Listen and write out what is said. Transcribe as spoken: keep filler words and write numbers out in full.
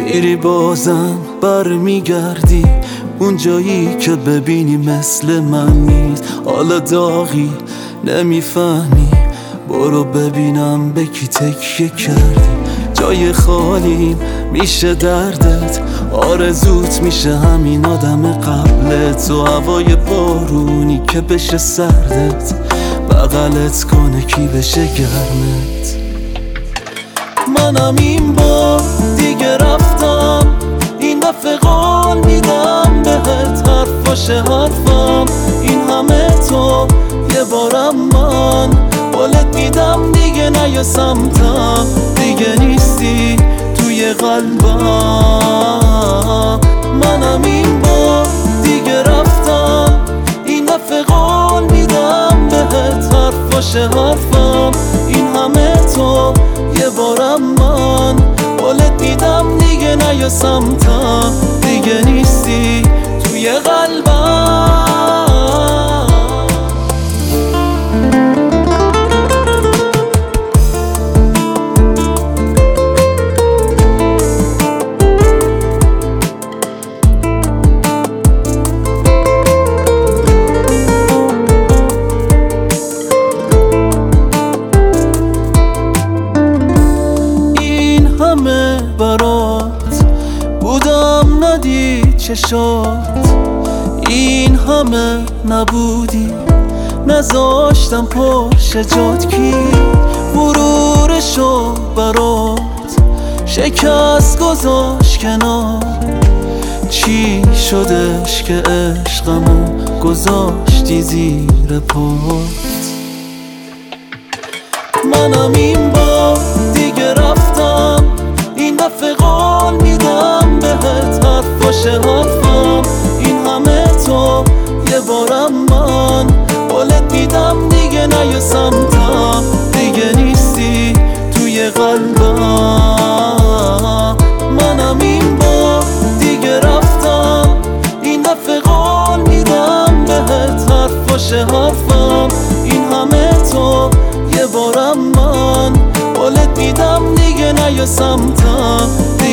میری بازم برمیگردی اون جایی که ببینی مثل من نیست. حالا داغی نمیفهمی، برو ببینم به کی تکیه کردی. جای خالیم میشه دردت، آرزوت میشه همین آدم قبلت. و هوای بارونی که بشه سردت، بغلت کنه کی بشه گرمت. منم این بار دیگه رفتم، این دفعه قول میدم بهت حرفاشه حرفم. این همه تو یه بارم من قولت میدم دیگه نیا سمتم. دیگه نیستی توی قلبم. منم این بار دیگه رفتم، این دفعه قول میدم بهت حرفاشه حرفم. این همه تو یه بارم من قولت میدم دیگه نیا سمتم. دیگه نیستی توی قلبم. برات بودم ندید چشات، این همه نبودی نذاشتم پرشه جات. کی غرورشو برات شکست گذاشت کنار، چی شدش که عشقمو گذاشتی زیر پات. منم این بار دیگه رفتم، این دفعه قول میدم بهت حرفاشه حرفم. این همه تو یه بارم من قولت میدم دیگه نیا سمتم. دیگه نیستی توی قلبم. منم این بار دیگه رفتم، این دفعه قول میدم بهت حرفاشه حرفم. این همه تو یه بارم من قولت میدم دیگه نیا سمتم.